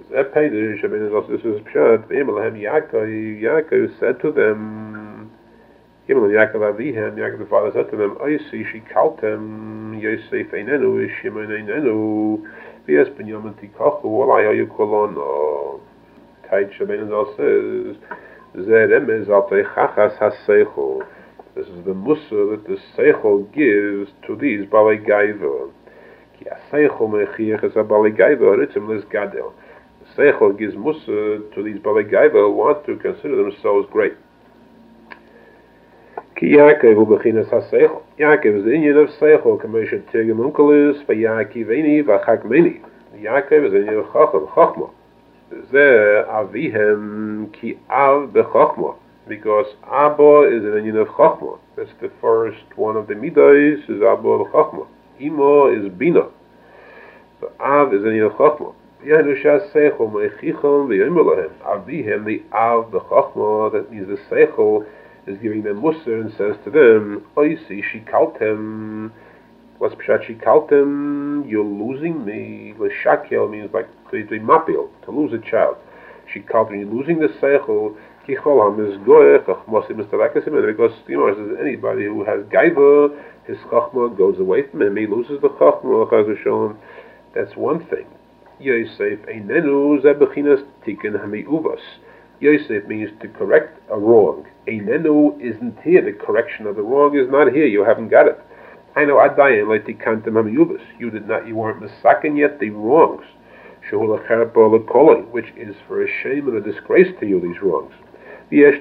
This is Pshat. Yaakov said to them, Yaakov Avihem, Yaakov the father said to them, Oisi shikaltem, Yosef einenu, Shimon einenu, V'es Binyamin tikachu, Olai hayu kolono. Tait Shabbat says, Zeh remez al teichachas haseichel. This is the mussar that the seichel gives to these balei gaiva. Ki haseichel mechiach es balei gaiva haritzim les gadel. The seichel gives mussar to these balei gaiva who want to consider themselves great. Ki Yaakov hu bechinas haseichel. Yaakov is the inyan of seichel, kamesha tigam unkelis, v'Yaakiveni v'chakmeni. Yaakov is the inyan of chachma. Zeh avihem ki av bechachma, because Abba is an inyan of chachma. That's the first one of the midas, is Abba bechachma. Imo is bina. So Av is an inyan of chachma. Yanushas seichel mechichon v'yimulahem. Avihem the av bechachma. That means the seichel is giving them mussar and says to them, Oisi shikaltem. What's pshat shikaltem? You're losing me. L'shakel means like to mapil, to lose a child. Shikaltem, you're losing the seichel. Kichol ham is goyech achmosim mistarakesim, because says anybody who has gaiva, his chachma goes away from him. He loses the chachma. Chaz That's one thing. Yosef einenu ze bechinas tikkun hamiuvas. Yosef means to correct a wrong. Einenu isn't here. The correction of the wrong is not here. You haven't got it. I know Adayin like tikantem hamiuvas. You weren't misaken yet the wrongs. Shehul acherpa lekoloi, which is for a shame and a disgrace to you, these wrongs. You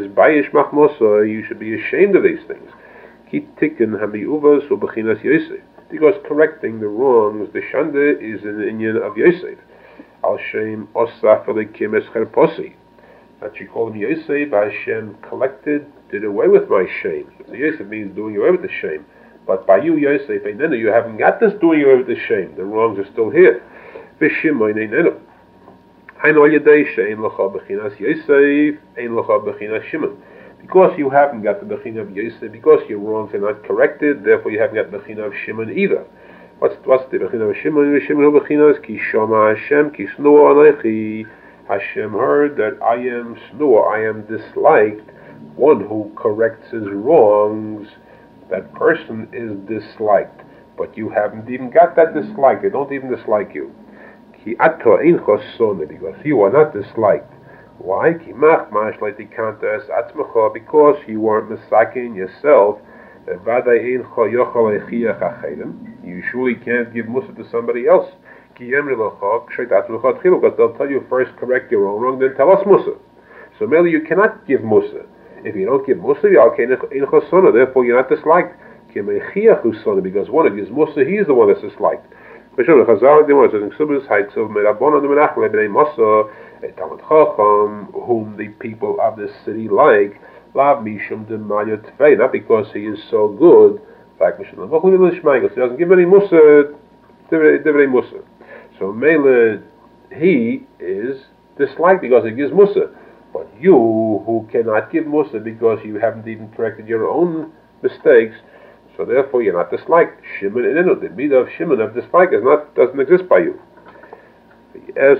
should be ashamed of these things. Ki tikkun hamiuvas ubechinas Yosef. Because correcting the wrongs, the shanda is an inyan of Yosef. Al shem osaf elikim escherposi. That you call him Yosef, Hashem did away with my shame. So Yosef means doing away with the shame. But by you, Yosef, einenu, you haven't got this doing away with the shame. The wrongs are still here. V'shimon einenu. Hainu al yedei she'ein lecha bechinas Yosef, ein lecha bechinas Shimon. Because you haven't got the bechina of Yosef, because your wrongs are not corrected, therefore you haven't got the bechina of Shimon either. What's the bechina of Shimon? Shimon hu bechinas ki shama Hashem ki snua aleichi. Hashem heard that I am snua, I am disliked. One who corrects his wrongs, that person is disliked. But you haven't even got that dislike. They don't even dislike you. Ki ato ein chosone, because you are not disliked. Why? Because you weren't misakin yourself. You surely can't give mussar to somebody else. Because they'll tell you first correct your own wrong, then tell us mussar. So merely you cannot give mussar. If you don't give mussar, therefore you're not disliked. Because one who gives mussar, he is the one that's disliked. A Talmud Chacham, whom the people of this city like, not because he is so good, he doesn't give any mussar, divrei mussar. So Mele, he is disliked because he gives mussar. But you, who cannot give mussar because you haven't even corrected your own mistakes, so therefore you're not disliked. Shimon einenu, the midah of Shimon of dislike doesn't exist by you. Yes.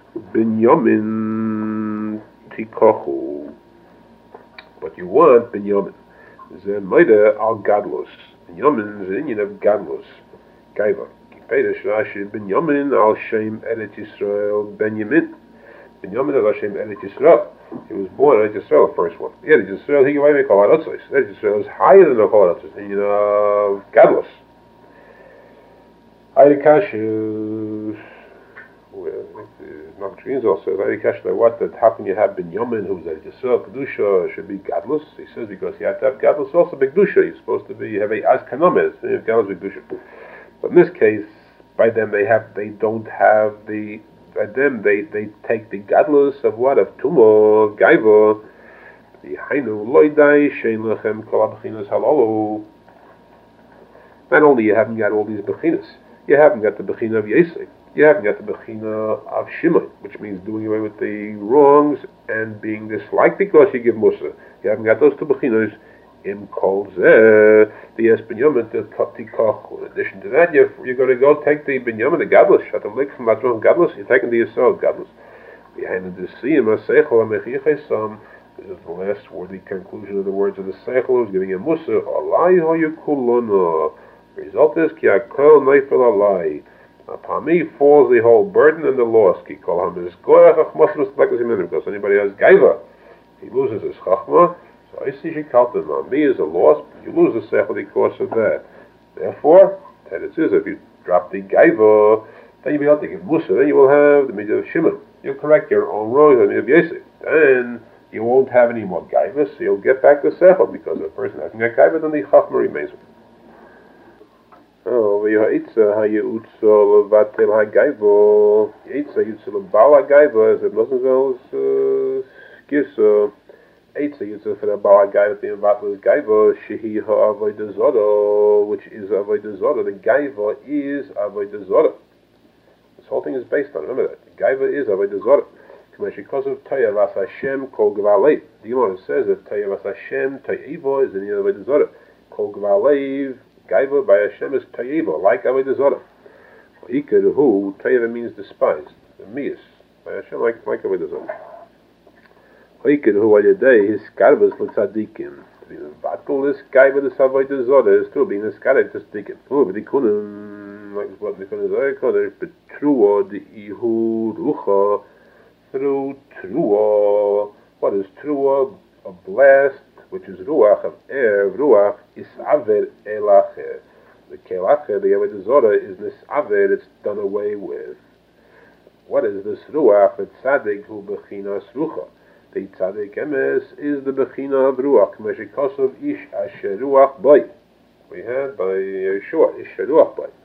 Binyamin tikachu, but you want Binyamin. Zeh moida al gadlus. Binyamin is an inyan of gadlus. Gaiva. Kipeidesh Rashi Binyamin al shem Eretz Yisrael Benyamin. Binyamin al shem Eretz Yisrael. He was born in Eretz Yisrael, the first one. Eretz Yisrael, he gave Kol Haratzos. Eretz Yisrael is higher than the Kol Haratzos. Inyan of gadlus. Hayrikash. Nocturnes also very casual. What that happened? You have Binyamin, who's a Yisrael Kedusha, should be gadlus. He says because you have to have gadlus also Begdusha. You're supposed to be, you have a Azkanomes, and you have gadlus Begdusha. But in this case, by them they don't have the. By them they take the gadlus of what, of Tumo Gaiva. The Hainu Loidai Shein Lechem Kol Bechinas Halalu. Not only you haven't got all these bechinas, you haven't got the bechina of Yosef. You haven't got the bechina of Shimon, which means doing away with the wrongs and being disliked because you give mussar. You haven't got those two bechinas Im kol zeh, the es binyamin to tikoch. In addition to that, you're going to go take the binyamin, the gadlus, shatam lik from matron gadlus, you're taking the yisod gadlus. Behind the siyam ha-seichel ha-mechichesam, this is the last word, the conclusion of the words of the seichel, who's giving a musa, alai ha-yukulona. The result is, ki akol neifel alai. Upon me falls the whole burden and the loss, ki kol ha-mizgoyach ha-chmosmas tlekos, because anybody has gaiva, he loses his chachma. So I see shekalton on me is a loss, you lose the seichel because of that. Therefore, that it is, if you drop the gaiva, then you'll be able to give musa, then you will have the mitzvah of Shimon. You'll correct your own wrongs on the mitzvah of Yosef. Then you won't have any more gaiva, so you'll get back to seichel, because if a person hasn't got gaiva, then the chachma remains with him. Oh, v'ya'itza ha'ye'utza levatel ha'gaiva. Ye'itza yutza lebal ha'gaiva, as it doesn't go skisa. Eitza yutza for the bal ha'gaiva, the invatel is gaiva, shehi ha'avodah zora, which is avodah zora. The gaiva is avodah zora. This whole thing is based on, remember that. The gaiva is avodah zora. Because of Taya Vas Hashem Kol Gvalei. The Gemara says that Taya Vas Hashem Tayivo is in the avodah zora. Kol Gvalei. Gaiva by Hashem is Tayiva, like Avodah Zorah. Ikeruhu, Tayiva means despised. The Miyas, by Hashem, like Avodah Zorah. Ikeruhu Ayadei, his Karvas L'Tzadikim. To be the battle is Gaiva, the Avodah Zorah, is true, being the Skarav to Tzadikim. Oh, but the Kunim, like what the Kunim Zohar Kodesh, but Truah, the Ihu Rucha, through Truah. What is Truah? A blast, which is ruach of air. Ruach is aver elacher. The kelacher, the avodah zora, is nisaver. It's done away with. What is this ruach? The tzaddik hu bechinas rucha. The tzaddik emes is the bechina of ruach. Meshikosov ish asher ruach bay. We had by Yeshua ish ruach bay.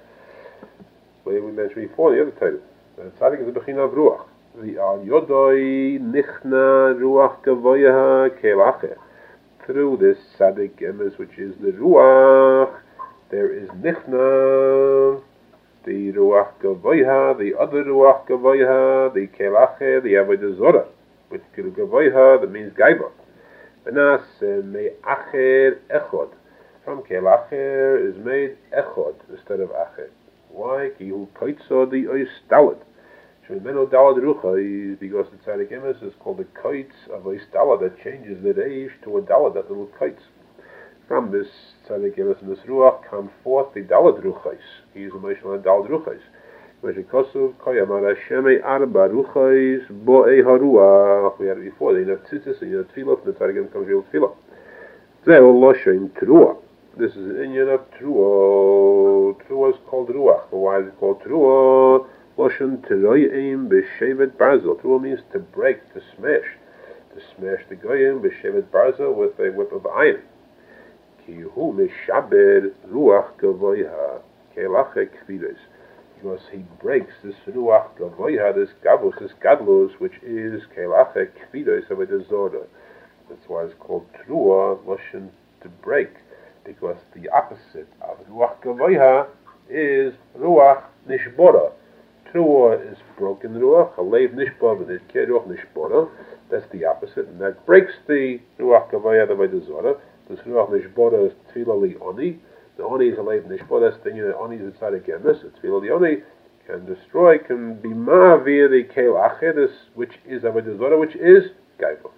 We mentioned before the other title. The tzaddik is the bechina of ruach. The al yodoi nichna ruach gavoya kelacher. Through this tzaddik emes, which is the ruach, there is nichna, the ruach gavoya, the other ruach gavoya, the kelacher, the avodah zora, which gavoya, that means gaiva. Benas me'acher echod. From kelacher is made echod instead of acher. Why? Ki hu koitzo the ois dalad. Shemimeno dalad rucha is because the tzaddik emes is called the kites of a dalad that changes the reish to a dalad, that little kites. From this tzaddik emes and this ruach come forth the dalad ruchais. He is a meshal dalad ruchais. Meshikosuv koyamar Hashem arba ruchais bo'ei haruach. We had it before. They have tzitzis and you have tefillah. The tzaddik emes comes here with tefillah. Ze'ol loshem truah. This is an Indian of truah. Truah is called ruach. But why is it called truah? Loshen teroyim b'shevet barzel. Truah means to break, to smash the goyim b'shevet barzel with a whip of iron. Ki hu mishaber ruach gavoya kelachek kvides. Because he breaks this ruach gavoya, this gavos, this gadlos, which is kelachek kvides avodah zora. That's why it's called truah, loshen to break, because the opposite of ruach gavoya is ruach nishbora. Truah is broken ruach, halev nishbor, and ruach nishbora. That's the opposite, and that breaks the ruach gavoya, the avodah zora. This ruach nishbora is tefillah li oni. The oni is halev nishbor. That's the the oni is tzaddik emes. Tefillah li oni can destroy, can be ma'avir the kel acheres, which is avodah zora, which is gaiva.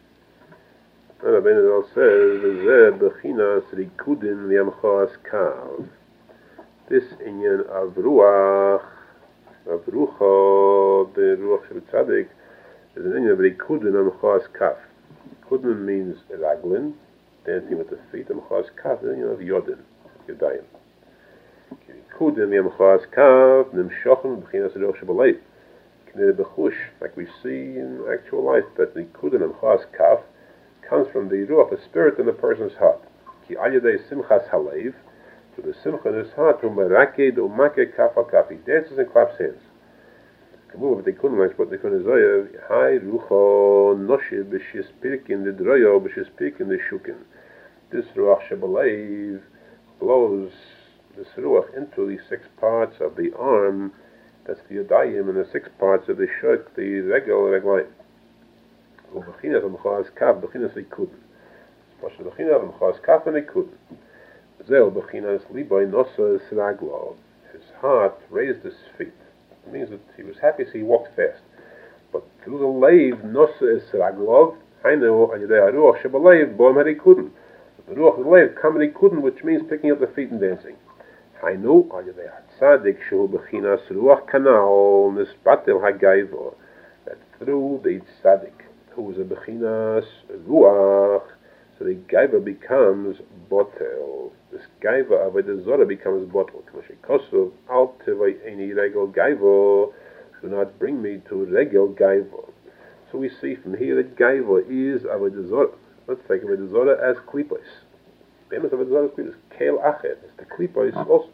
Rabbi Benadal says, "Zeh bechinas rikudin liamchas kav." This inyan of ruach. Of rucha, the ruach shel tzaddik, is an inyan of rikudin amchas kaf. Kudin means raglin, dancing with the feet. Amchas kaf is an inyan of yodin, yodayim. Rikudin amchas kaf nimshochen b'chinas ruach shebalev. Knei bechush, like we see in actual life, but rikudin amchas kaf comes from the ruach, the spirit in the person's heart. Ki al yedei simchas halev. To the simcha in his heart, to meraked umake kafa kafi, dances and claps hands. Kamu of the kunmach, but the kunazoyev, hai rucho noshe b'shis pirkin the droyo b'shis pirkin the shukin. This ruach shebalev blows this ruach into the 6 parts of the arm. That's the yodayim, and the 6 parts of the shuk, the regel reglayim. U'b'chinas amchaz kaf b'chinas likudin. Moshe Bechina v'mchas kaf v'nikudin. Zeh Bechinas libay nosa siraglo. His heart raised his feet. It means that he was happy, so he walked fast. But through the leiv nosa siraglov, hainu ayidei haruach shebaleiv boim harikudin. The ruach of the leiv kam harikudin, which means picking up the feet and dancing. Hainu ayidei hatzadik shehu Bechinas ruach kanal nispatel hagayvo. That through the tzaddik, who is a Bechinas ruach, so the gaiva becomes botel. This gaiva avodah zarah becomes botel. K'mashe kosov al tevay eni regel gaiva. Do not bring me to regel gaiva. So we see from here that gaiva is avodah zarah. Let's take avodah zarah as klipos. Famous avodah zarah is kel achet. It's the klipos also.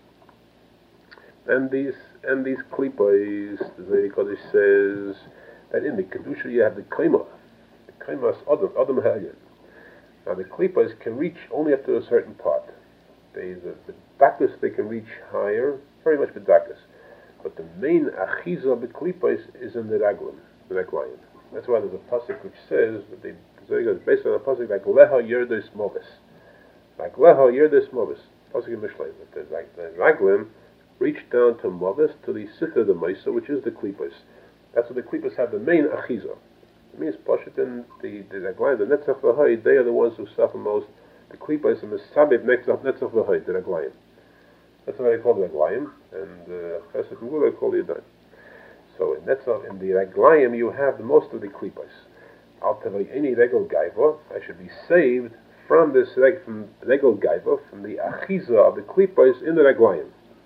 And these klipos, the Zohar Kodesh says that in the kedusha you have the klima. The klimas adam ha'elyon. Now the klipos can reach only up to a certain part. The dakas they can reach higher, very much the dakas. But the main achiza of the klipos is in the raglim, the raglayim. That's why there's a pasuk which says that the Zohar is based on a pasuk like leha yerdes movis. Like leha yerdes movis. Pasuk in Mishlei. That the raglim reach down to movis, to the sitha the maisa, which is the klipos. That's what the klipos have, the main achiza. It means Pashutin, the Raglayim, the Netzach v'Hoid, they are the ones who suffer most. The Klipos and the Sabib Netzach v'Hoid, the Raglayim. That's why they call the Raglayim, and Chesed and Gula call the Yadayim. So in the Raglayim you have the most of the Klipos. Al Tevay any Regel Gaiva, I should be saved from this from Regel Gaiva, from the Achiza of the Klipos in the Raglayim.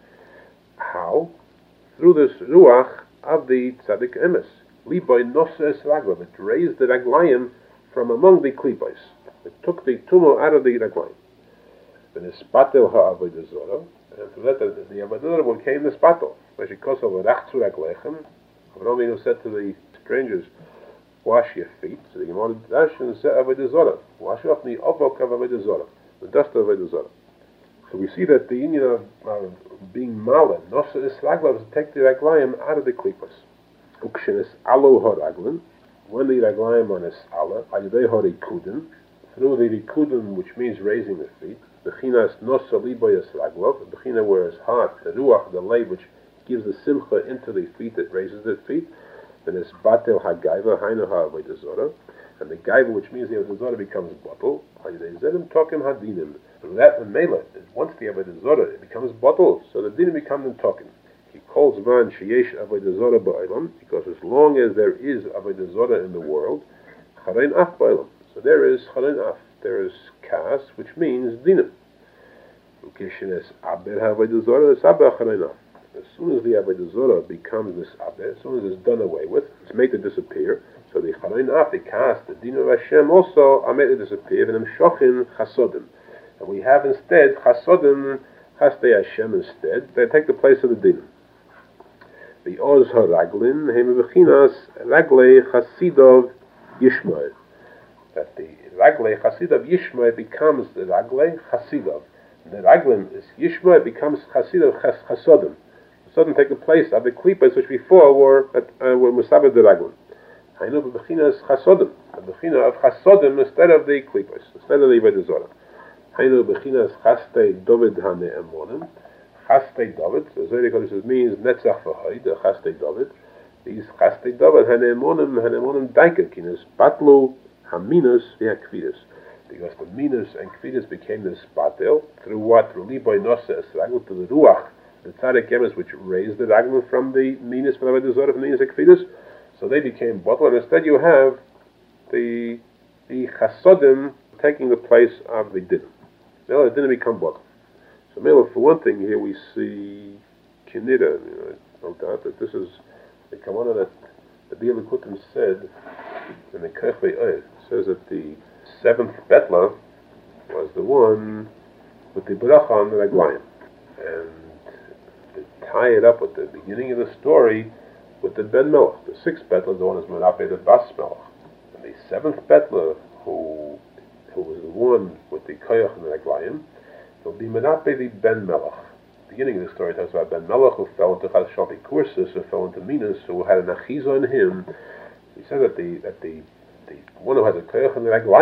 How? Through this Ruach of the Tzadik Emes. Liboy noses raglav. It raised the raglayim from among the klipos. It took the tumor out of the raglayim. Then ispatel ha'avodah zarah, and through that the avodah zarah became the spatel. V'shikosov rachzu raglechem. Avraham Avinu said to the strangers, "Wash your feet." So the Gemara Dashan said avodah zarah. Wash off the avok of avodah zarah, the dust of avodah zarah. So we see that the union of being mala noses raglav is to take the raglayim out of the klipos. Ukshenis alo haraglin, when the raglayim on his ala, ayidei harikudin, through the rikudin, which means raising the feet, bechinas nosa liboyas raglov, bechina where his heart, the ruach, the lay, which gives the simcha into the feet, that raises the feet, then it's batel hagaiva, hainu ha'avodah zarah, and the gaiva, which means the avodah zarah becomes bottle, ayidei zedim tokim hadinim. From that the mela, once the avodah zarah, it becomes bottle, so the dinim become the tokim. He calls man sheyesh avodah zarah ba'olam, because as long as there is avodah zarah in the world, charein af ba'olam. So there is charein af, there is kas, which means dinim. Ukeshenes aber avodah zarah, it's aber charein af. As soon as the avodah zarah becomes this aber, as soon as it's done away with, it's made to disappear. So the charein af, the kas, the din of Hashem also are made to disappear. And shochin chasodim, and we have instead chasodim, chastei Hashem instead. They take the place of the din. The Oz HaRaglin, Hema Bechinas, Raglei Chasidov Yishmael. That the Raglei Chasidov Yishmael becomes the Raglei Chasidov. The Raglin is Yishmael, becomes Chasidov Chasodim. Chasodim take the place of the Klipos, which before were Musabed the Raglin. Hainu Bechinas Chasodim. The Bechina of Chasodim instead of the Klipos, instead of the Avodah Zarah. Hainu Bechinas Chastei Dovid HaNe'emonim. Chastei David, so Zohar Kodesh means Netzach v'Hoid, the Chastei David. These Chastei David, Hanemonim Daiken, Kinas, Batlu, Haminus, V'Hakvidus. Because the Minus and Kvidus became the Spatel, through what? Through Liboy Nosa Esragl, to the Ruach, the Tzaddik Emes, which raised the Ragl from the Minus, from the Avodah from the Minus and Kvidus. So they became bottle, and instead you have the Chasodim taking the place of the Din. Now the Din become bottle. So, Mela, for one thing, here we see Kinida, no doubt that this is the Kavanah that the Biur Likutim said in the Kechvei Oed. It says that the seventh Betla was the one with the Bracha on the Raglayim. And to tie it up with the beginning of the story with the Ben Melech. The sixth Betla, the one is Merape the Bas Melech. And the seventh Betla, who was the one with the Koyach and the Raglayim, will be Menape the Ben Melech. Beginning of the story talks about Ben Melech, who fell into Chashapi Kursus, who fell into Minas, who had an Achiza on him. He said that the one who has a Koyach and the Raglayim,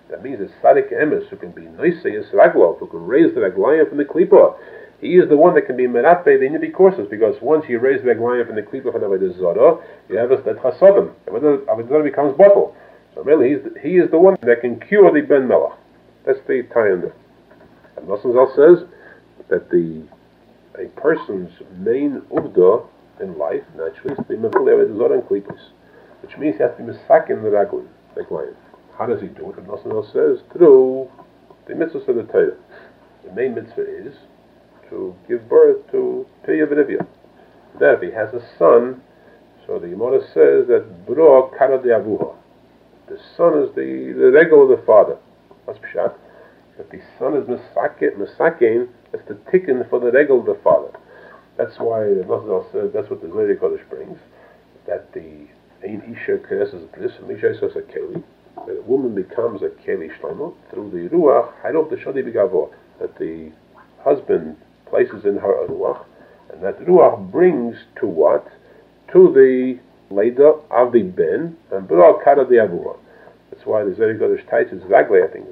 That means it's Tzadik Emes who can be Noisei Raglav, who can raise the Raglayim from the Klipa. He is the one that can be Meratbe the Inyabi courses, because once you raise the Raglayim from the Klipa from the Zara, you have a Chasodim. Avodah becomes bottle. So really, he is the one that can cure the Ben Melech. That's the tie-in there. And Nosson Zal says that a person's main uvda in life, naturally, is to be Mevul Avodah Zara and Klipas, which means he has to be Mesakin the Raglayim. How does he do it? And Nosson Zal says, through the mitzvahs of the Torah. The main mitzvah is to give birth to Piyah V'Nivya. Then if he has a son, so the Gemara says that Bro Kara de Avuha. The son is the regel of the father. What's Pshat? That the son is Mesakin, that's the tikkun for the regel of the father. That's why Nosson says, that's what the Zohar Kodesh brings, that the Ein Isha Keres Bris, Misha Isos Keli, that a woman becomes a Keli Shlomo through the Ruach, Hayrov the Shodi B'Gavo, that the husband places in her a Ruach, and that Ruach brings to what? To the Leda of the Ben, and B'Ra Kara de Avua. That's why the Zohar Kodesh teaches Raglei, I think,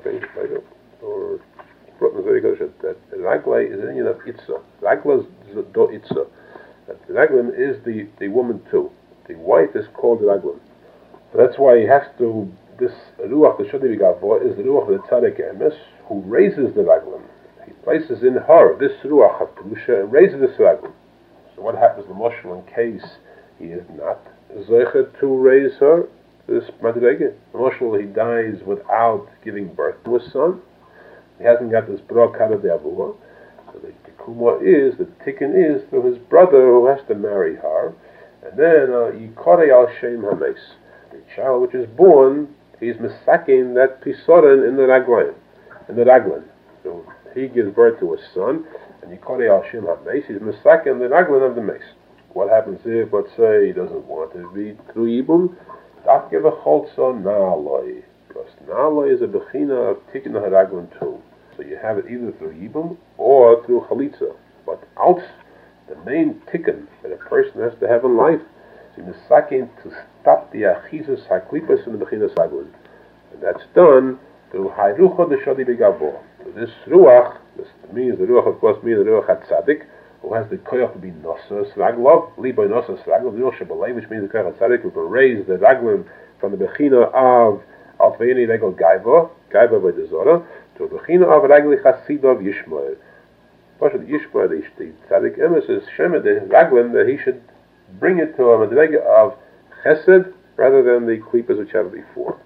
or brought in the Zohar Kodesh, that Raglei is an Indian of Itza. Raglei is do Itza. That the Raglim is the woman too. The wife is called Raglim. So that's why he has to, this Ruach, the Shodi B'Gavo, is the Ruach of the Tzaddik Emes, who raises the Raglim. He places in her this Ruach of Kedusha and raises this Raglim. So what happens to Moshe in case he is not Zocher to raise her, this Madrege? Moshe, he dies without giving birth to a son. He hasn't got this Bro Kara de Avua. So the Kumah is, the Tikkun is, through his brother who has to marry her. And then, Yikorei al Shem HaMeis. The child which is born, he's Mesakin that Pisoran in the Raglan. So he gives birth to a son, and Yikorei al Shem HaMeis, he's Mesakin the Raglan of the Meis. What happens if, let's say, he doesn't want to be through Yibum? Dak give a Cholza Na'aloi. Because Na'aloi is a Bechina of Tikkun HaRaglan too. So you have it either through Yibum or through Chalitza. But out the main Tikkun that a person has to have in life is Mesakin to stop the Achizus HaKlipas in the Bechinas Raglan. And that's done through Hayrucha the Shodi B'Gavo. So this Ruach, this means the Ruach, of course, means the Ruach HaTzadik, who has the koyach to be nosas raglov, liboy nosas raglov, which means the koyach tzaddik who can raise the raglim from the bechina of alfeini regel gaiva by the zora, to the bechina of ragli chasidov yishmael. Pashat Yishmael, the tzaddik emes is shemed the raglim that he should bring it to a madrega of chesed rather than the klipas which have before.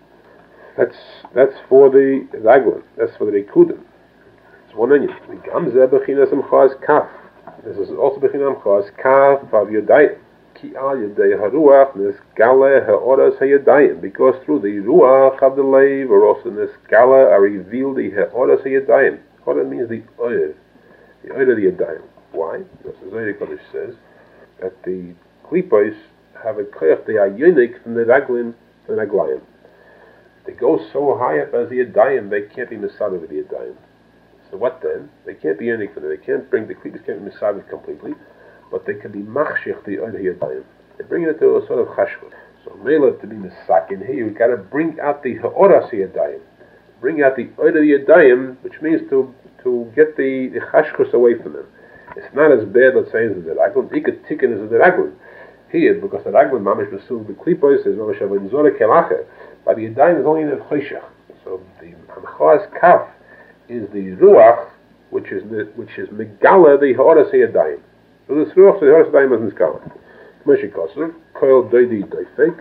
That's for the raglim. That's for the rikudim. It's one onion. The gamze bechina simchas kaf. This is also Bechinam Chos, Kaf of Yodayim. Ki al Yodei HaRuach, Neskala HaOras HaYodayim. Because through the Ruach of the Leiv, or also Neskala, are revealed the HaOras HaYodayim. Hora means the Oyer of the Yodayim. Why? Because the Zohar Kodesh says that the Klipos have a koyach, they are unique from the Raglim to the Raglayim. They go so high up as the Yodayim, they can't be Mesadah with the Yodayim. So what then? They can't be unique for them. They can't bring the klipas, can't be misabed completely, but they can be machshich the other yadayim. They bring it to a sort of chashvut. So mela to be misakin here, you got to bring out the ha'oras yadayim, bring out the other yadayim, which means to get the chashvus away from them. It's not as bad, let's say, as the raglan. Ikut tikkun is the raglan. Here, because the raglan mamish besuv the klipas is mamish avin zora kelacher, but the yadayim is only in the choshech. So the amchaz kaf is the ruach, which is megala the ha'oras ha'yadayim. So this ruach, the ha'oras ha'yadayim is megala. Moshe Kosev, koil doidi doifek.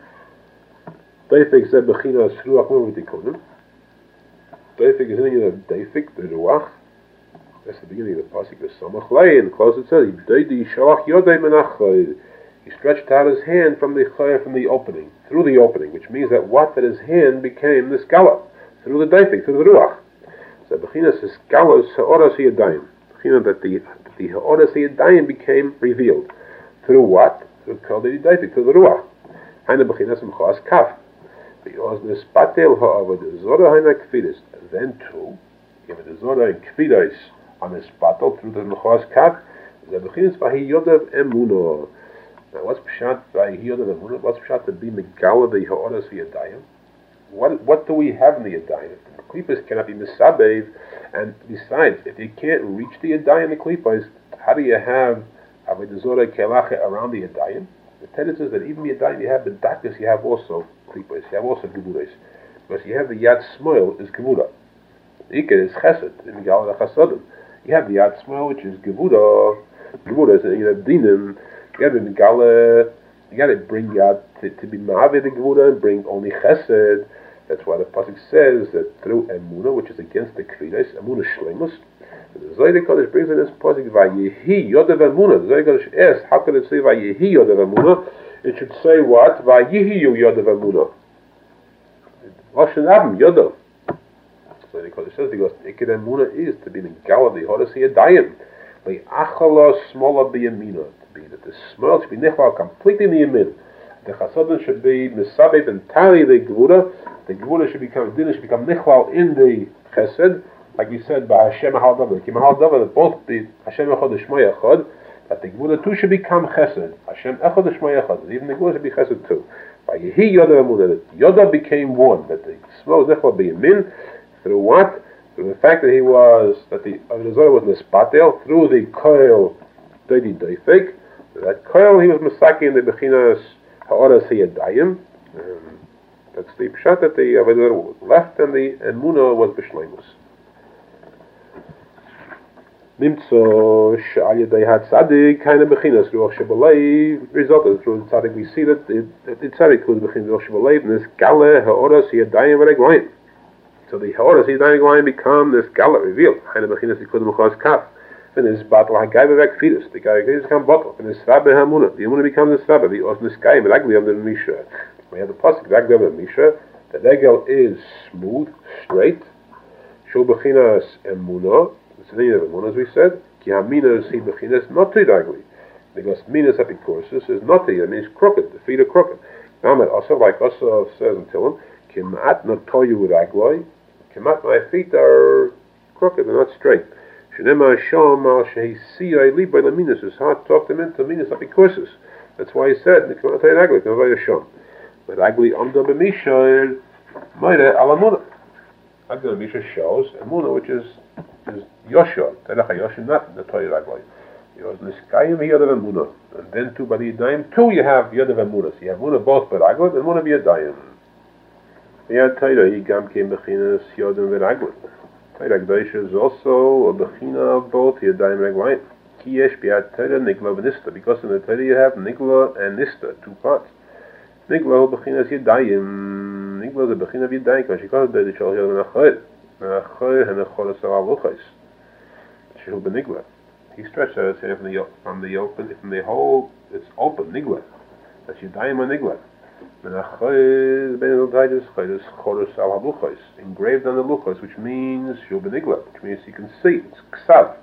Doifek zeh bechinas ruach muvitikonim. Doifek is in the doifek, the ruach. That's the beginning of the pasuk. The samach lay, and close it says, doidi shalach yodei menach. He stretched out his hand from the opening, through the opening, which means that his hand became the skala, through the doifek, through the ruach. So Bechinas is Galos Ha'oras Yadayim. Bechinas that the Ha'oras Yadayim became revealed. Through what? Through Kol Deidaytik, through the Ruach. Haina Bechinas Mchas Kaf. Because Nispatel Ha'avad Zora Haina Kfidis. Then too, give it the Zora and Kfidis on Nispatel through the Mchas Kaf. The Bechinas Vahi Yodav Emuno. Now what's Pshat Vahi Yodav Emuno? What's Pshat to be Megala the Ha'oras Yadayim? what do we have in the Yadayim? The Klippas cannot be misabev, and besides, if you can't reach the Yadayim, the Klippas, how do you have Avodah Zorah Kelacha around the Yadayim? The Torah says that even the Yadayim you have the Dakas, you have also Klippas, you have also Gevuras. Because you have the Yad Shmuel is Gevura. The Iker is Chesed, in the Gala Chasadim. You have the Yad Shmuel, which is Gevura. Gevura is, you have Dinim. You have the Gala. You got to bring Yad to be Ma'avid the Gevura and bring only Chesed. That's why the pasuk says that through Emunah, which is against the Kvidas, Emunah Shleimus. The Zohar Kodesh brings in this pasuk Vayehi Yodav Emunah. The Zohar Kodesh asks, how could it say Vayehi Yodav Emunah? It should say what? Vayehi Yodav Emunah. Lashon Abim Yodav. So the Kodesh says, because Iked Emunah is to be the Galilee, Hodasi Yadayim, the Achala Smola B'Yamina, to be that the smell should be Nechal completely in the Yamin. The Chasadim should be Misabed entirely the Gevura. The Gevura should become Nechal in the Chesed, like we said by Hashem Ahal Davar. Kim Ahal Davar, that both the Hashem Echad and Shmoi Echad, that the Gevura too should become Chesed. Hashem Echad and Shmoi Echad, even the Gevura should be Chesed too. By Yehi Yoda Emunah, that Yoda became one, that the smell was Nechal B'Yamin, through what? Through the fact that the Avodah Zorah was Nispatel, through the Koil Doidi Doifek, that Koil he was Masaki in the Bechinas Ha'oras Hiyadayim. That's the Pshat that the Avodah Zorah was left and the Emunah was B'Shleimus. Nimtzo Sh'al Yadei HaTzadik kind of Bechinas Ruach Shebalev resulted through the Tzadik. We see that the Tzadik was Bechinas Ruach Shebalev and this Gale Ha'oras Hiyadayim V'Reglayim. So the Ha'oras Hiyadayim become this Gale revealed. Kind of Bechinas Yikudim Uchaz Kaf. And this battle Hagai V'Vek Fetus. The Hagai Fetus become bottle. And this Rabbe Hamunah. The Emunah becomes this Rabbe. The Osnis Kai V'Ragli under the Misha. We have the pasuk Ragli under the Misha. The Regel is smooth, straight. Shul Bechinas Emunah. It's the name of Emunah, as we said. Ki Hamina is he Bechinas not to Ragli. Because Minas Epicorsus is not to. It means crooked. The feet are crooked. Namet also, like also says in Tillim, Kimat not toyu Ragloi. Kimat, my feet are crooked, they're not straight. Shenema Shom al Shehisiya Eli by the Minas. His heart talked him into Minas Epicorsus. That's why he said, Nikimat Ragli, Kavaya Shom. But Ragli Amda B'Misha Maire Alamuna. Ragli B'Misha shows Emunah, which is Yoshua. Terech HaYoshua, not the Toy Ragli. Yosh Niskayim Yodav Emunah. And then two by the Yadayim, two you have Yodav Emunah. So you have Emunah both by Ragli and Emunah by Yadayim. Yad Torah, he gam came Bechinas Yodav V'Ragli. Torah Gdoisha is also a Bechina of both Yadayim Reglayim. Ki yesh b'yad Torah Nigla v'Nista. Because in the Torah you have Nigla and Nista, two parts. Nigla Bechinas Yadayim. Nigla is a Bechina of Yadayim. Because she calls it the Shal Yad Menachor. Menachor and Nechor Asar Aluchais. Shehu B'Nigla. He stretched out his hand from the open, from the whole, it's open, Nigla. That's Yadayim or Nigla. Menachor Ben Eldaidus Chayus Chorus Al Haluchais. Engraved on the Luchais, which means Shehu B'Nigla, which means you can see. It's Ksav.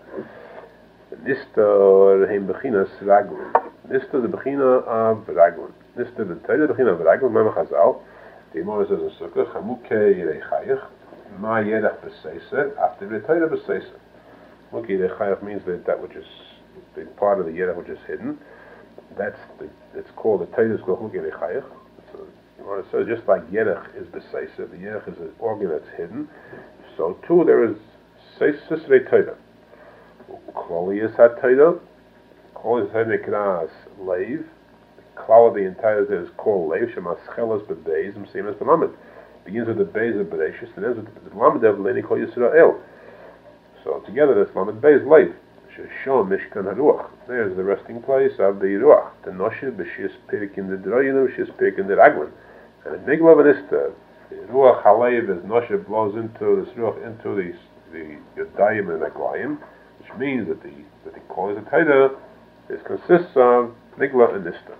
Nista Rehem Bechinas Raglin. Nista the Bechina of Raglin. Nista the Torah Bechina of Raglin. Mama Chazal. The Gemara says in Sukkah, Chamuke Yirei Chayich. Ma Yerach B'Seisa. After the Torah B'Seisa. Chamuke Yirei Chayich means that which is the part of the Yerach which is hidden. It's called the Torah is called Chamuke Yirei Chayich. So the Gemara says just like Yerach is B'Seisa, the Yerach is an organ that's hidden. So too there is Sisrei Torah. Klali is HaTorah. Klali is HaNikras Leiv. Klal of the entire Torah is called Leiv. Shemaschelas B'Beis M'Semas B'Lamed. Begins with the Beis of Bereshis and ends with the Lamed of Leni Kol Yisrael. So together that's Lamed Beis Leiv. Sheshom Mishkan HaRuach. There's the resting place of the Ruach. The Noshe B'Shis Pirik in the Droyinu, B'Shis Pirik in the Raglan. And in Nigla V'Nista, the Ruach HaLeiv as Noshe blows into this Ruach into the Yodayim and Aglayim. Which means that the Kol is a Torah consists of Nigla and Nista.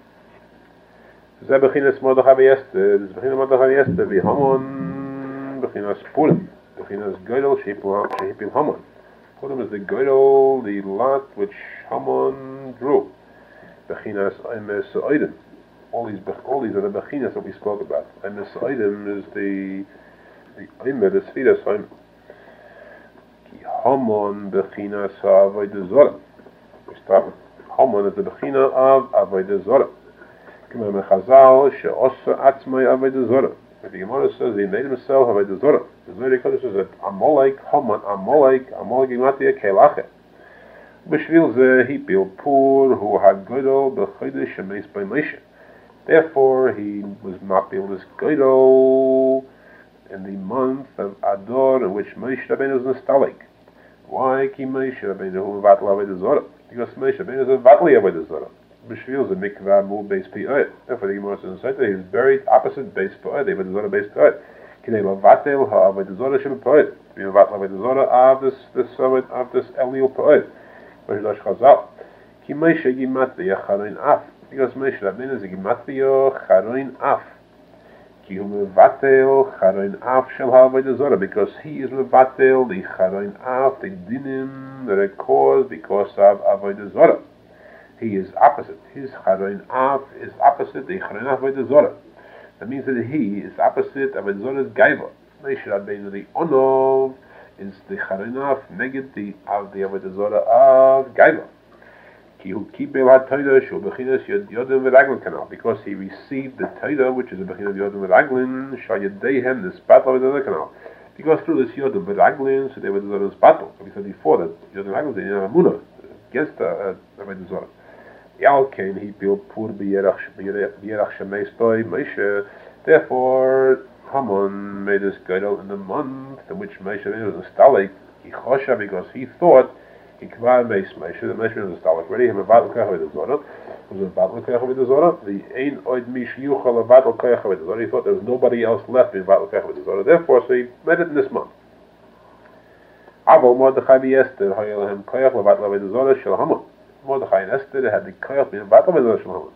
Zeh Bechinas Mordechai v'Yester. This is Bechinas Mordechai v'Yester v'Hamon Bechinas Purim. Bechinas Goydel Shehipil Hamon. Purim is the Goydel, the lot which Hamon drew. Bechinas Emes Oidim. All these are the Bechinas that we spoke about. Emes Oidim is the Oimer, the Sfiras Oimer. Hamon Bechinas Avodah Zorah. We start with Hamon as the Bechina of Avodah Zorah. K'may Mechazal she'osa atzmai Avodah Zorah. But the Gemara says he made himself avodah zarah. The Zohar Kodesh says that Amalek Haman Amalek Gimatia Kelache. B'shvil zeh he built poor who had gadol b'chodesh shemeis by Moshe. Therefore he was not built as gadol in the month of Adar in which Moshe Rabbeinu was nostalgic. Why? Ki Moshe Rabbeinu hu vatla avodah zarah. Because Moshe Rabbeinu is a vatli avodah zarah. B'shvil zeh mikvah mu beis pi'od. Therefore the Gemara says he is buried opposite beis pi'od. Avodah zarah beis pi'od. Kinei lavatel ha'avodah zarah shem pi'od. We have vatla avodah zarah of this Elul pi'od. Chazal. Ki Moshe gimatria charoin af. Because Moshe Rabbeinu is a gimatria charoin af. Ki hu mevatel charoin af shel ha'avodah zarah. Because he is mevatel the charoin af, the dinim that are caused because of avodah zarah. He is opposite. His charoin af is opposite the charoin af avodah zarah. That means that he is opposite of avodah zarah's gaiva. Moshe Rabbeinu the onov is the charoin af neged the avodah zarah of gaiva. Ki hu kibel ha-Torah shu bechinas yodem v'raglin kanal. Because he received the Torah, which is a bechinas yodem v'raglin, shayadeihem the battle of the canal. Because through this yodem v'raglin, so they were the battle. We said before that yodem v'raglin they didn't have amunah against the avodah zarah. Yal came he built pur b'yerach shemeis by Moshe. Therefore Haman made this gadol in the month in which Moshe was nostalgic. He chosha because he thought he kvar meis Moshe. The Moshe was nostalgic. Ready? He was battle koyach avodah zarah. Was a battle koyach avodah zarah. The ein oid mish yuchal a battle koyach avodah zarah. He thought there was nobody else left in battle koyach avodah zarah. Therefore, so he made it in this month. Aval Mordechai v'Esther hayelahem koyach lebatl avodah zarah shel Haman. Mordechai and Esther had the koyach in battle avodah zarah shel Haman.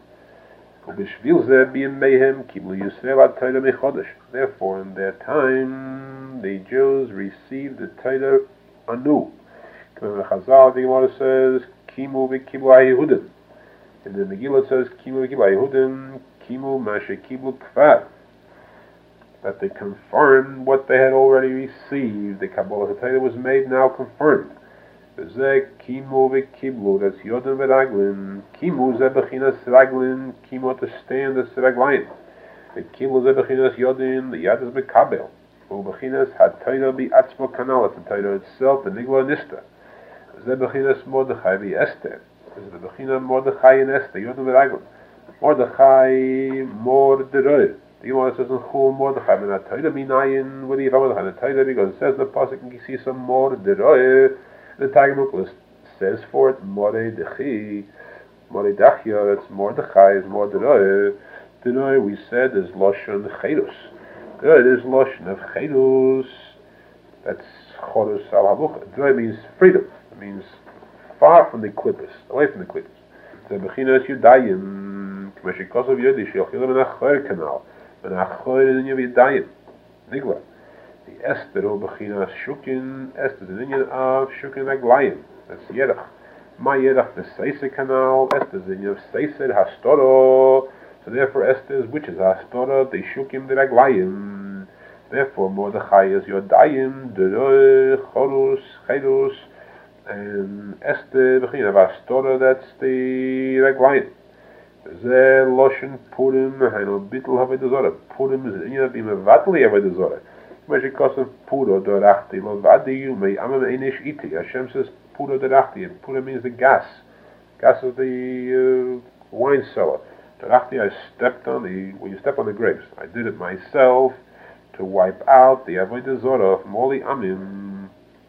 Therefore, in their time, the Jews received the Torah anew. Chazal, the Gemara says, "Kimu v'kiblu haYehudim." In the Megillah it says, "Kimu v'kiblu haYehudim, kimu mashe kiblu kfar." That they confirmed what they had already received. The Kabbalah of the Torah was made now confirmed. V'zeh kimu v'kiblu, that's yodem v'raglin. Kimu zeh bechinas raglin, kimu to stand as raglayin. The kiblu zeh bechinas yodin, the yad is mekabel. U'bechinas ha-Torah bi'atzmo kanal, it's the Torah itself, the nigla nista. Zeh bechinas Mordechai v'Esther. This is the bechina Mordechai and Esther, yodem v'raglin. Mordechai morderoi. The Gemara says in Chul Mordechai ben ha-Torah minayin. What do you have Mordechai? The Torah, because it says in the pasuk in Kisisa morderoi. The Talmud list says for it Moredechi, Moredachia. It's Mordechai is Mordechai. Tonight we said is Lashon Chedus. It is Lashon of Chedus. That's Chodus al Halucha. Tonight means freedom. It means far from the clippers, away from the clippers. The Bechinas Yudayim, Kmeshikosov Yodi Shilchilim and Achoir Canal, and Achoir in Yudayim, Nigla. The Esther who bechinas Shukin, Esther is the union of Shukin Aglayim. That's Yerach. My Yerach, the Seiser canal, Esther is the union of Seiser Hastoro. So therefore Esther is which is Hastoro, the Shukim the Aglayim. Therefore Mordechai is Yodayim, Deroi, Chorus, Chedus, and Esther bechinas Hastoro, that's the Aglayim. Zeh Loshen Purim, Haino Bittul Havedah Zorah. Purim is the union of Imavatli Havedah Zorah. Hashem says Puro Derachti, and Puro means the gas of the wine cellar. Derachti, I stepped on when you step on the grapes. I did it myself to wipe out the Avodah Zorah from all the Amim.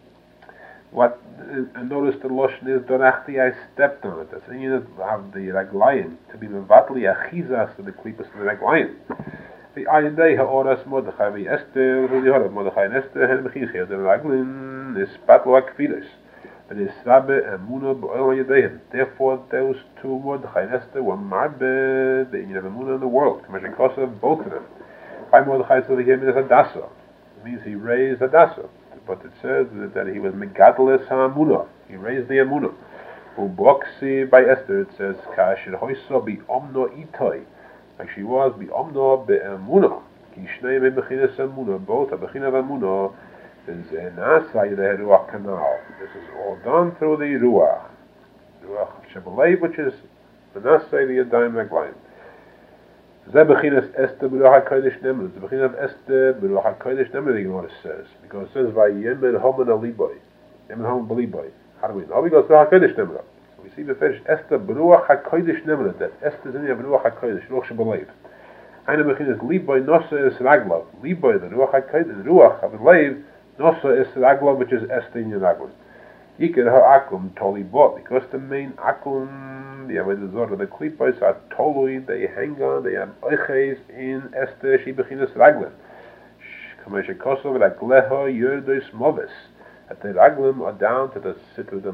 And notice the Lashon is Derachti, I stepped on it. That's the unit of the Raglayim, to be Mevatli Achizas of the Klippas of the Raglayim. The Ayadei ha'oras Mordechai v'Esther, the Horah Mordechai and Esther, and Mechichel the Raglin is Patlo Akfides, but is Rabbe and Muna b'Oil Ayadeihem. Therefore, those two Mordechai and Esther were Marbe, the Inyan of Muna in the world. Kamashikosa, both of them. By Mordechai so he means Hadassah. It means he raised Hadassah, but it says that he was Megadles ha'Amuna. He raised the Amuna. Uboksi by Esther it says Kashir Hoyso bi Omno Itoi. Like she was be Omno be'emuna. Kishnei me bechinas emuna. Both a bechina of emuna. Is enasai the ruach canal. This is all done through the ruach Shebelev, which is enasai the yadayim aglayim. Ze bechinas Esther b'ruach hakodesh nemla. The bechin of Esther b'ruach hakodesh nemla. The Gemara says because it says vayemen homen aliboy, yemen homen b'liboy. How do we know? Because b'ruach hakodesh nemla. We see the finish Esther b'ruach hakodesh nemla. That Esther is in the b'ruach hakodesh ruach shebalev. Eine bechinas liboy nosa is raglav. Liboy the ruach hakodesh ruach havelev nosa is raglav, which is Esther in raglav. Yikir ha'akum toli bot, because the main akum, the avodah zorah, the klipos are tolui, they hang on, they have oiches in Esther, she bechinas raglim. Kamesha kosov ragleho yurdos moves. At the raglim are down to the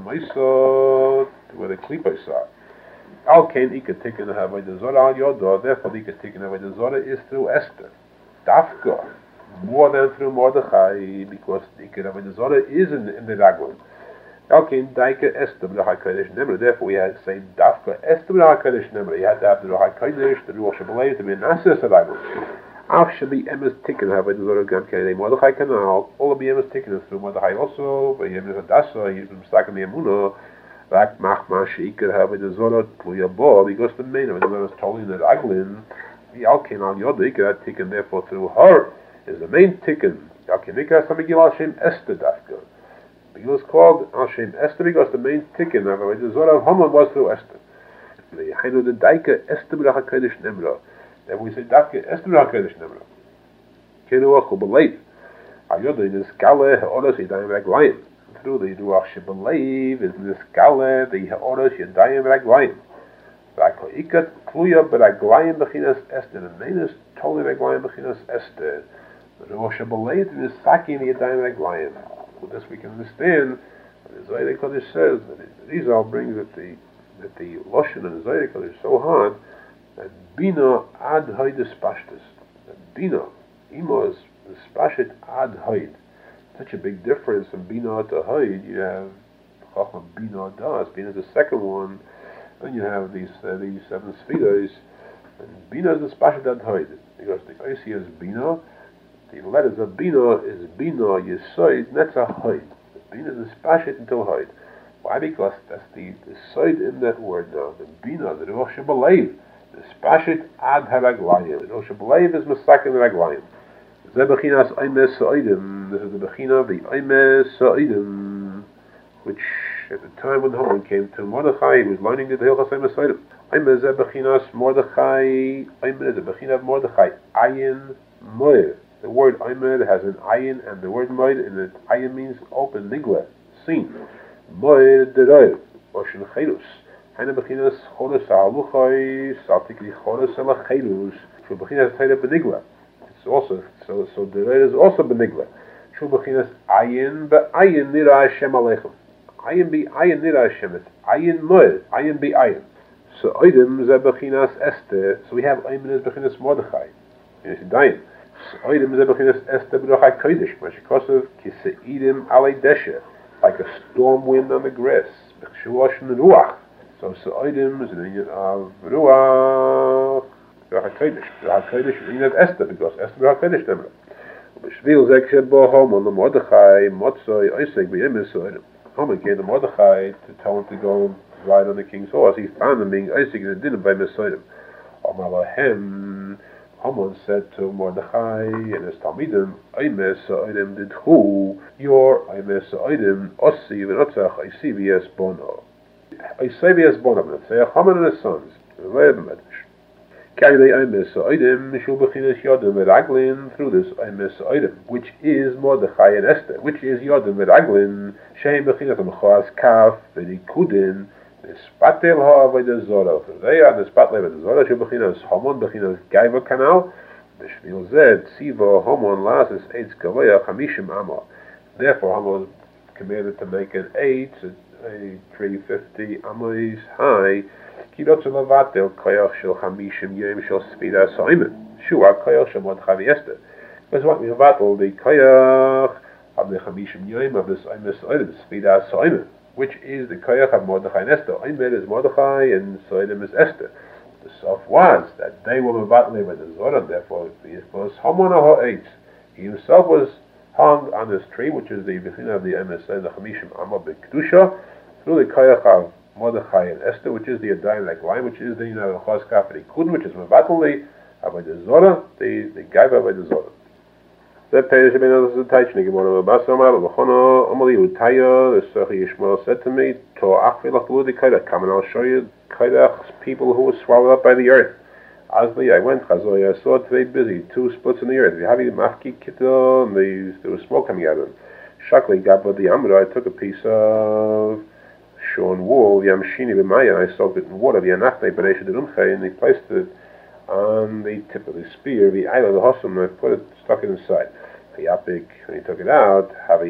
maiso, where the klipos are. Al ken ikar taken to have avodah zorah al yodah, therefore ikar taken avodah zorah is through Esther. Dafka, more than through Mordechai, because ikar avodah zorah is in the raglim. Okay, Daika Esther b'ruach hakodesh nemra. Therefore, we had to say Dafka Esther b'ruach hakodesh nemra. You had to have the ruach hakodesh, the ruach shebalev, to be naser sadagul. Af should emes tikkun have the zorah gam kei Mordechai canal. All of the emes tikkun is through Mordechai also. But emes adasa, he's been stuck in the emunah. Rak machma sheikar have the zorah tluya bo, because the main of the zorah is totally in the raglin. The alkin al yodah ikar tikkun. Therefore, through her is the main tikkun. Alkin ikar samigil Hashem Esther Dafka. It was called Hashem Esther because the main tikkun of the Zorah of Haman was through Esther. The Hainu the Daika Esther b'ruach hakodesh nemra. Then we say Daika Esther b'ruach hakodesh nemra. Kenu achu b'leiv. Ayodah in the skala ha'oros yadayim raglayim. Through the ruach sheb'leiv is in the skala the ha'oros yadayim raglayim. V'ako ikat kluya b'raglayim b'chinas Esther. The main is totally raglayim b'chinas Esther. The ruach sheb'leiv is sakin yadayim raglayim. With this we can understand that the Zohar Kodesh says that Rizal brings that the Lashon and the Zohar Kodesh is so hard that Bina ad hoid is pashtus. That Bina, Ima is spashet ad hoid. Such a big difference from Bina to hoid. You have Chacham Bina das. Bina is the second one. Then you have these seven spheres. And Bina is the spashet ad hoid. Because the Oisi is Bina. The letters of Bina is Bina, Yesoid, Netzach Hoid. Bina is spashet until Hoid. Why? Because that's the Soid in that word now. The Bina, the Ruach Shebalev, the spashet ad haraglayim. The Ruach Shebalev is Masak in the Raglayim. Zeh bechinas Oimes Soidim. This is the bechina of the Oimes Soidim, which at the time when Haman came to Mordechai, he was learning the Hilchos Oimes Soidim. Oimes Zeh bechinas Mordechai. Oimes is the bechina of Mordechai. Ayin Moed. The word Omer has an ayin, and the word Moed in it, ayin means open, nigla, seen. Moed deroy, Oshin Chelus. Hana bechinas cholos ha'aluchoi, saltikli cholos ha'lachelus. Shu bechinas teira benigla. It's also, so deroy is also benigla. Shu bechinas ayin, be'ayin nira Hashem aleichem. Ayin be ayin nira Hashem. It's ayin Moed, ayin be ayin. So oidim ze bechinas Esther. So we have Omer as bechinas Mordechai. Yes, dayin. Oidim ze bechinas Esther b'ruach hakodesh, mashikosav kiseidim alei desha, like a storm wind on the grass. B'chshuosh ruach. So oidim is an union of ruach hakodesh. B'ruach hakodesh is an union of Esther because Esther b'ruach hakodesh nemra. B'shvil zek shebo Haman the Mordechai motzoi oiseg b'yemes oidim. Haman came to Mordechai to tell him to go ride on the king's horse. He found him being oiseg in the dinner by Mesoidim. Amar lahem. Haman said to Mordechai and his Talmidim, Oimes So'idim didhu, your Oimes So'idim, Ossi v'notzach Oisivies Bono. Oisivies Bono, let's say, Haman and his sons, carry the Oimes So'idim, Mishul Bechinas Yodim V'Raglin, through this Oimes So'idim, which is Mordechai and Esther, which is Yodim V'Raglin, Sheim Bechinas Amchoas Kaf, V'Nikudin, Spatel ha'avodah zorah. They are the spatel ha'avodah zorah. She bechinas Haman bechinas Gaiva canal. B'shvil zed tziva Haman lasis eitz gavoya chamishim amah. Therefore, Haman was commanded to make an eight, a tree 50 amos high. Kirot lavatel koyach shel chamishim yom shel sfida soimen. Shua koyach shel Mordechai v'Esther. Because what we vatel the koyach of the chamishim yom of this oimes oidim sfida soimen, which is the koyach of Mordechai and Esther. Omer is Mordechai and Soidim is Esther. The sof was that they were mevatli with the Zorah, therefore it was Haman ha'etz. He himself was hung on this tree, which is the bechina of the MSA, the Chamishim Amma B'Kedusha, through the koyach of Mordechai and Esther, which is the Adayim Raglayim, which is the Choskaf Nikudin, which is mevatli Avodah Zorah, they gave Avodah Zorah. That Peiris Ben Others the Taichnik, one of the Basama, Bachono, Omali, Utaya, the Sochi Yishmael said to me, To Achvilach Ludi Kaidach, come and I'll show you Kaidach's people who were swallowed up by the earth. Asli, I went, Chazoy, I saw today busy, 2 splits in the earth. We have Mafki Kito, and there was smoke coming out of them. Shakli Gabba the Amra, I took a piece of shorn wool, Yamshini B'maya, and I soaked it in water, the Anachne, Beresha the Rumche, and they placed it on the tip of the spear, the eye of the Hossam, and I put it, stuck it inside. Yapik, when he took it out, so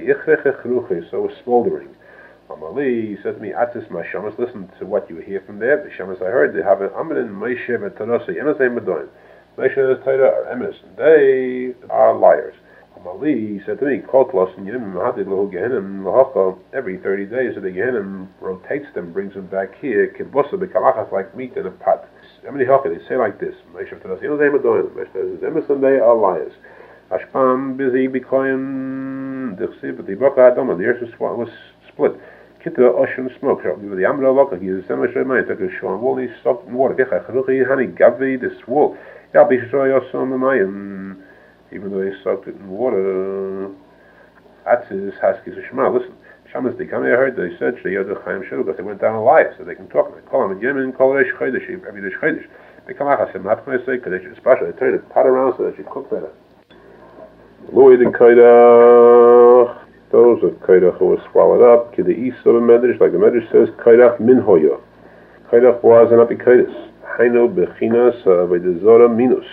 it was smoldering. Amali, he said to me, Atis my shamas, listen to what you hear from there. The shamas I heard, they have an Amalin Moshe V'Tarosei, Emes Emedoin. Moshe and Torah are Emes, they are liars. Amali, he said to me, Kotlos and Yim Mahadid Lahu Gehenim Lahocha, every 30 days, so the Gehenim rotates them, brings them back here, Kibosa Bekalachas, like meat in a pot. Emini Hocha, they say like this, Moshe V'Tarosei, Emes Emedoin, Moshe Emes and they are liars. Ashpam busy became the sea, but the Boka Adama, the earth was split. Kitta ocean smoke, the Amra Loka, he is semi mind, took a shorn wool, he soaked in water. Honey, Gavi, this wool. Yeah, be sure you're so Mayan, even though he soaked it in water. Atzis, Haskis, Shema, listen. Shamas, they come, I heard, they said, they went down alive, so they can talk. They call him a Yemen, call it Shchedish, every day Shchedish. They come out, I said, not going to say, because they should especially turn the pot around so that you cook better. Louis the Kaidach, those of Kaidach who were swallowed up, to the east of the Medrash, like the Medrash says, Kaidach min hoya. Kaidach was an apikaitis. Haino bechinas Avodah Zorah minus.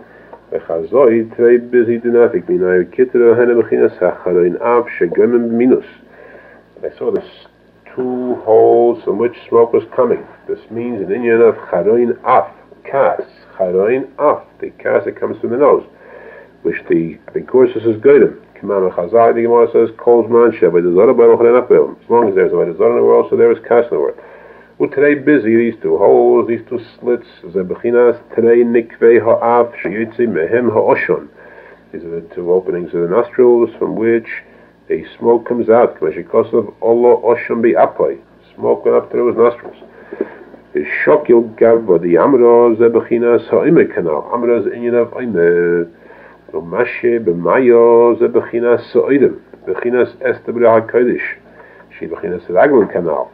Echazoi trei busy dinatik minay kitera haino bechinas hacharein av shegemim minus. I saw this 2 holes from which smoke was coming. This means an Indian of charein af, kas, charein af, the kas that comes from the nose. Which because this is good. Kamama Chazal, the Gemara says, Kol's Mansha, by the Zorah Baruch Lenapil. As long as there's a Zorah in the world, so there is Kas in the world. Well, today busy, these 2 holes, these 2 slits, Zebechinas, today Nikvei Ha'af, Sheyitzi Mehem Ha'oshon. These are the 2 openings of the nostrils from which a smoke comes out. Kamashikosov Olo Oshon Bi Apai. Smoke went up through his nostrils. The Shokil Gavva, the Amra Zebechinas Ha'ime Canal. Amra is Inyan of Ime. Mashe b'mayo ze bechinas so'idim, bechinas estebra hakodesh, she bechinas raglin canal.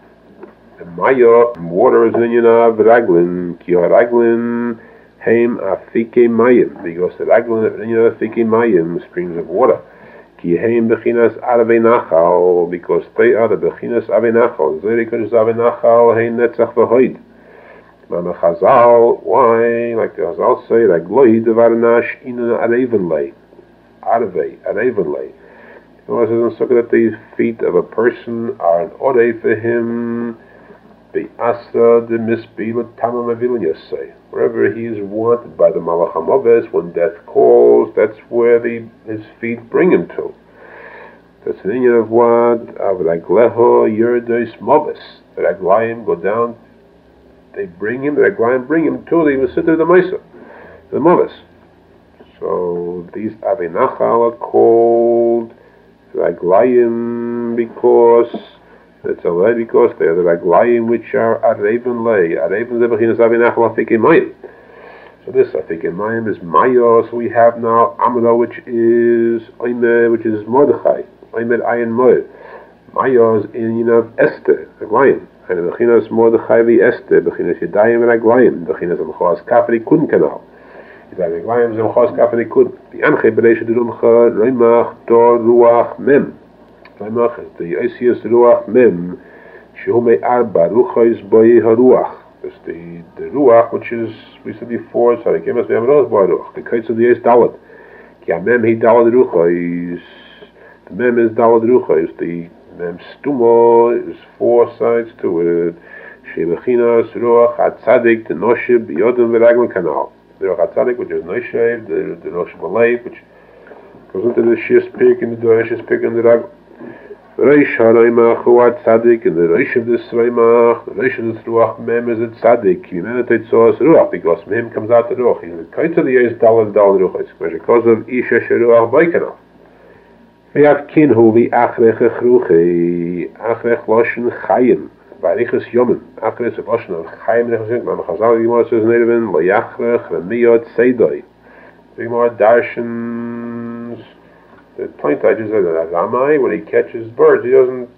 Mayo water is in yana raglin, ki raglin heim afike mayim, because the raglin in yana afike mayim, springs of water. Ki heim bechinas arve nachal, because they are the bechinas ave nachal. Zeri kodesh ave nachal heim netzach v'hoid. Mama Chazal, why, like the Chazal say, like Loi devarnash in an arevenlei, arevenlei. It was in that the feet of a person are an ore for him. The Asa the misbila tamam avilin say. Wherever he is wanted by the Malach HaMoves, when death calls, that's where his feet bring him to. That's an Indian of what of Ragleho Yerdes Moves. The Raglayim go down. They bring him, the Raglayim bring him to the Masita of the Mesa, the Moves. So these Avinachal are called Raglayim because it's a lay because they are the Raglayim which are Areven lay. Areven Zebechinas Avinachal Afikim Mayim. So this Afikim Mayim is Maya. So we have now Amra, which is Oime, which is Mordechai. Oimed Ayin Moed. Maya is in of Esther, Raglayim. And the Bechinas Mordechai Esther, Bechinas Yedayim Raglayim, Bechinas Amchos Kafri Kun Canal. Yedayim Raglayim Amchos Kafri Kun. The Anche Bereisha Durumcha Reimach Dor Ruach Mem. Reimach is the Yosius Ruach Mem. Shehume Arba Ruchais Boye HaRuach. That's the Ruach, which is, we said before, sorry, Kemas Be'amros Boye Ruach. The Kaitz of the Yes Dalet. Ki Mem He Dalet Ruchais. The Mem is Dalet Ruchais. The Mem Stumo is 4 sides to it. Shebechinas Ruach HaTzadik, the Noshib, Yodim V'Raglan Canal. The Ruach HaTzadik, which is Noshib, the Noshib Aleif, which goes into the Shis Pik, and the Shis Pik, and the Rag. The Reish HaReimach Hu HaTzadik, and the Reish of this Reimach, the Reish of this Ruach Mem is a Tzadik. He meditates so as Ruach, because from him comes out the Ruach. He's the Kaitz of the Yes Dalad Ruach. It's because of Isha Sheruach Baikanal. We have kinhu vi achrech echruchi, achrech loshen chayim. Varichus Yomim. After this, a portion of Chaim Nechashim, Man Chazal Gemara says in Erevin, Lo Yachrech Remiyot Seidoi. The Gemara darshans the plain touches that Ramai, when he catches birds, he doesn't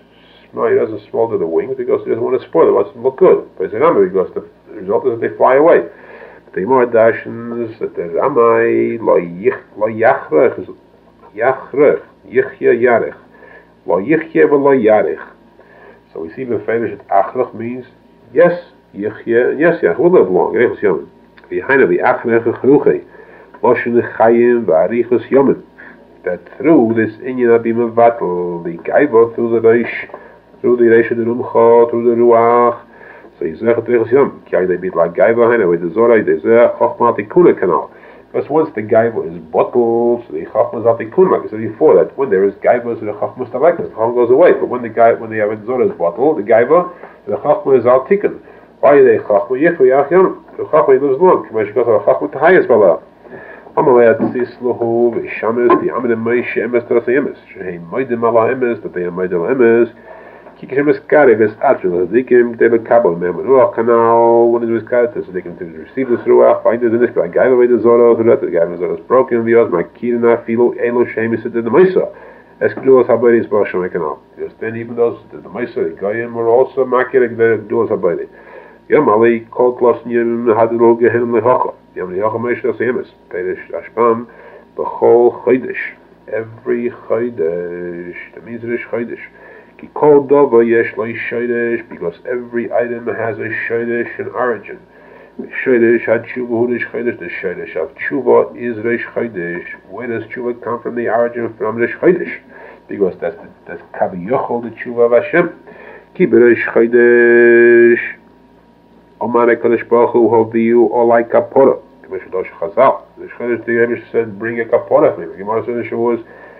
smolder the wings because he doesn't want to spoil it. He wants to look good. But it's Ramai because the result is that they fly away. But the Gemara darshans that the Ramai Lo Yachrech is Yachrech Yichya Yarech Lo Yichya V'Lo Yarech. So we see the Fedish that Achrech means yes, Yichya, and yes, Yach will live long. Reichus Yomim. Behind the Achrech Chruche, Loshen Chayim V'Arichus Yomim. That through this Inyan Abim Vatel, the Gaiva through the Reish of the Rumcha, through the Ruach. So he's Reichus Yomim. Kiai they beat like Gaiva Hina with the Zorai, there's a Chochma Tikuna canal. Because once the Gaiva is bottled, so the Chachma is Atikun, like I said before, that when there is Gaiva, so the Chachma is Tabak, the Chachma goes away. But when the Zora is bottled, the Gaiva, the Chachma is Atikun. Why are they Chachma? Yichva Yach Yom. The Chachma lives long. Kamash goes to the Chachma Tahayas Bala. Amalei Atsis Lahu, Vishamis, the Amid Meish, Emes Tras Emes. Sheheim Moidim Ala Emes, that they are Moidim Emes. Kikishem Eskari, Ves Atril, Zikim, David Kabal, Mem, Ruach Canal, one is Eskari, so they can receive this Ruach, find it in this, but Gaiva with the Zora, so that the Gaiva Zora is broken, the Oz, Makirina, Filo, Elo, Shemis, and the Mesa. Eskuduos Habari is Basham Canal. Because then even those, the Mesa, the Goyim were also Makir, the Duos Habari. Yamali, Kol Klosnium, Hadilo, Gehenim, Lehocha. Yam Lehocha Meish, Emes, Perish, Ashpam, Bechol, Chodesh. Every Chodesh, that means it is Chodesh. Called Dova Yesh Lo Shodesh, because every item has a Shodesh in origin. Shodesh had Tshuva, who is Chodesh? The Shodesh of Tshuva is Resh Chodesh. Where does Tshuva come from? The origin from Resh Chodesh, because that's Kavi Yochel, the Tshuva of Hashem. Keep Resh Chodesh. Omar Kodesh Baruch Hu Hoviu or like Kapora. Commissioner Chazal. The Chodesh the Rebbe said, bring a Kapora for me. The Gemara said the Shavuos.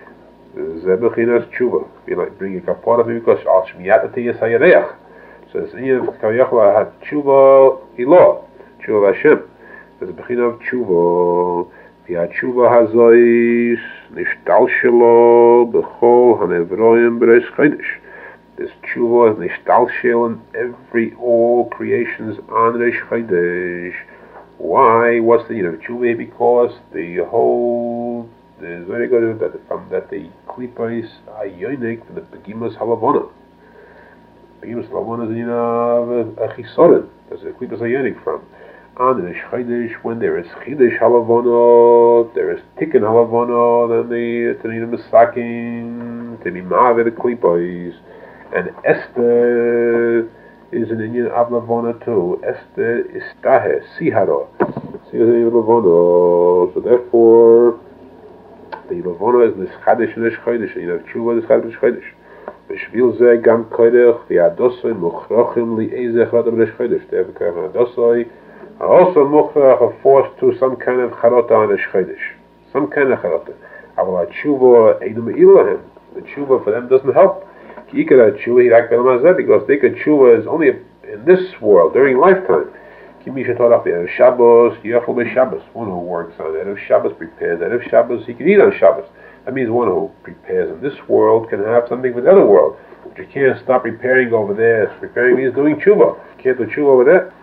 Zebechinas Tshuva. Be like bring a kapara for me because Al Shmiyat Atiyas Hayareach. So it's in Kaviyachla had Tshuva Ilah, Tshuva Hashem. There's a Bechina of Tshuva. The Tshuva Hazois Nishtal Shelo Bechol Hanevroim Beresh Chodesh. This Tshuva is Nishtal Shel in all creations on Resh Chodesh. Why? What's the Tshuva? Because the whole is very good that the klipos are yonik from the begimus halavona. Begimus halavona is a chisorin. That's the klipos are yonik from. And in the Chodesh, when there is chidesh halavona, there is tikkun halavona, then the tanina misakin, to be ma'av the klipos, and Esther is an Indian of lavona too. Esther is tahe sihara. See is an lavona. So therefore. The Lavona is this Chadish and this Chodesh, Tshuva is Chadish Chodesh. B'shvil zeh gam koidech v'adosoi muchrochim li'ezeh chadam resh Chodesh. They have a kind of adosoi are also muchrach are forced to some kind of charota on resh Chodesh. Some kind of charota. Aval Tshuva einu me'ilahem. The Tshuva for them doesn't help. Ki ikar Tshuva hirak belam hazeh, because they can Tshuva is only in this world, during lifetime. Erev Shabbos, Yachol Shabbos. One who works on Erev Shabbos, prepares Erev Shabbos, he can eat on Shabbos. That means one who prepares in this world can have something for the other world. But you can't stop preparing over there. Preparing means doing tshuva. You can't do tshuva over there.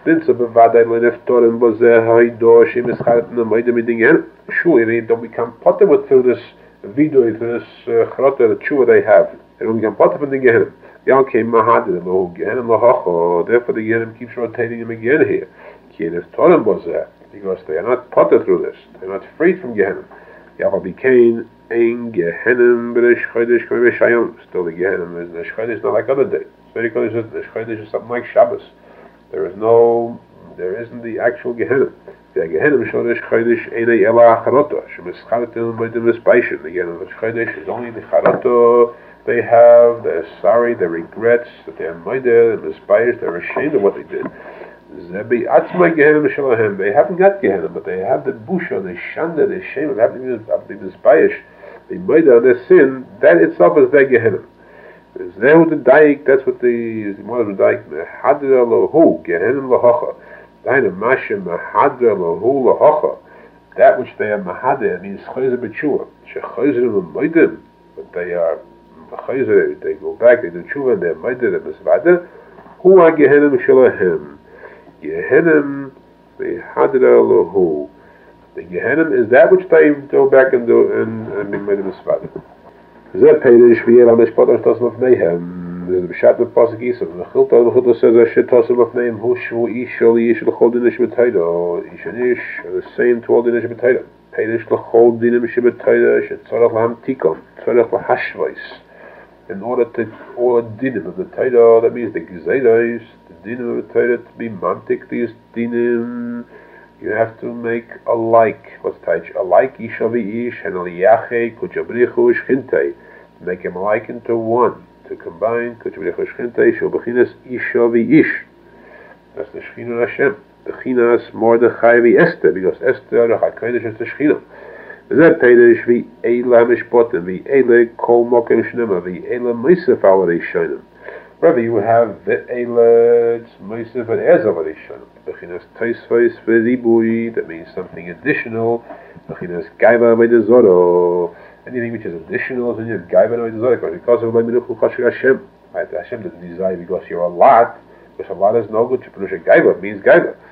Sure, they don't become potter with through this video, through this charata, the tshuva they have. They don't become potter from the Gehenim. Therefore the Gehenim keeps rotating them again here. Because they are not potter through this. They are not freed from Gehenim. Still the Gehenim is Nesh Chodesh, not like other days. Nesh Chodesh is something like Shabbos. There isn't the actual Gehenim. The Gehenim Shodesh Chodesh Einei Ela Charota. Shemischaretim Moedim Vespaishin. The Gehenim Nesh Chodesh is only the Charota they have. They're sorry, they regrets that they're moeded, they're mispaished, they're ashamed of what they did. Zebi Atzma Gehenim Shalahem. They haven't got Gehenim, but they have the busha, the shanda, the shame of having been mispaished. They moeded on their sin. That itself is their Gehenim. Zehu the Daik. That's what the Gemara Daik Mehadra Lahu Gehenim Lahacha. Daina Masha Mehadra Lahu Lahacha. That which they are Mahadeh means Chayzer B'Tshuva. Shechayzerim Moedim, but they are. They go back, they do tshuva, and they're moeded and misvader. Hu ha-Gehenim shalahem. Gehenim v'hadra lahu. The Gehenim is that which they go back and do and be made a misfad. Zeh Peidish v'yel ha-mishpat ashtosim l'fneihem. There's a b'shat the pasuk Yisrael. The Chilta says Asher tosim l'fneihem hu shvu ish shol yish l'chol din ish b'tayda. Ish and ish are the same to all din ish b'tayda. Peidish l'chol dinim ish b'tayda. Shetzarach l'ham tikon. Tzarach l'hashvais. In order to all dinim of the Torah, that means the gezeiros, the dinim of the Torah, to be mantik these dinim, you have to make a like. What's taich? A like isha v'ish and aliyache kuchabrichu shchintei. Make him like into one. To combine kuchabrichu shchintei shel bechinas isha v'ish. That's the Shechina Hashem. Bechinas Mordechai v'Esther, because Esther the Hakodesh is the Shechina. Zeh Peidish v'Eila Mishpotim v'Eila Kol Mokem Shnema v'Eila Meisef Al Rishonim. Rather, you have v'Eila Meisef and Ezav Al Rishonim. Bechinas Tosfos v'Ribui, that means something additional. Bechinas Gaiva v'Dezoro, anything which is additional is in your Gaiva v'Dezoro. Because of Minuchu Chashir Hashem. Right? Hashem doesn't desire because you're a lot. Because a lot is no good to produce a Gaiva, means Gaiva.